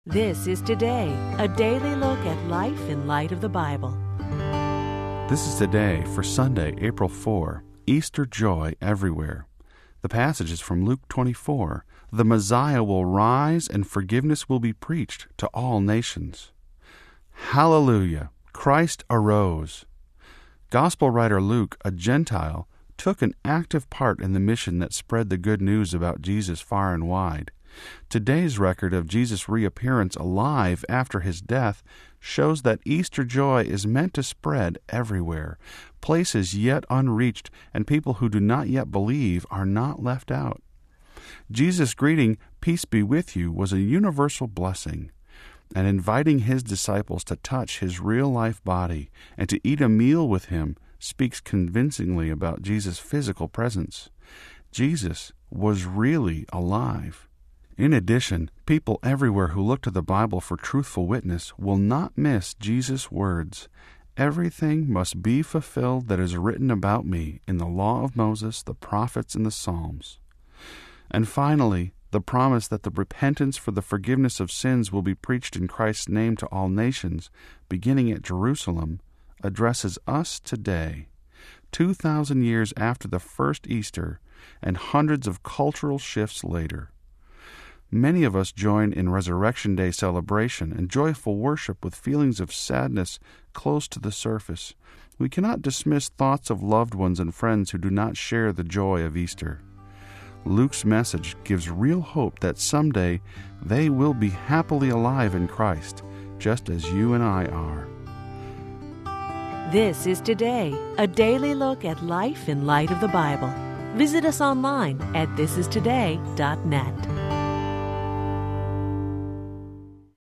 This is Today, a daily look at life in light of the Bible. This is Today for Sunday, April 4, Easter joy everywhere. The passage is from Luke 24. The Messiah will rise and forgiveness will be preached to all nations. Hallelujah! Christ arose. Gospel writer Luke, a Gentile, took an active part in the mission that spread the good news about Jesus far and wide. Today's record of Jesus' reappearance alive after his death shows that Easter joy is meant to spread everywhere. Places yet unreached and people who do not yet believe are not left out. Jesus' greeting, "Peace be with you," was a universal blessing, and inviting his disciples to touch his real-life body and to eat a meal with him speaks convincingly about Jesus' physical presence. Jesus was really alive. In addition, people everywhere who look to the Bible for truthful witness will not miss Jesus' words, "Everything must be fulfilled that is written about me in the law of Moses, the prophets, and the Psalms." And finally, the promise that the repentance for the forgiveness of sins will be preached in Christ's name to all nations, beginning at Jerusalem, addresses us today, 2,000 years after the first Easter and hundreds of cultural shifts later. Many of us join in Resurrection Day celebration and joyful worship with feelings of sadness close to the surface. We cannot dismiss thoughts of loved ones and friends who do not share the joy of Easter. Luke's message gives real hope that someday they will be happily alive in Christ, just as you and I are. This is Today, a daily look at life in light of the Bible. Visit us online at thisistoday.net.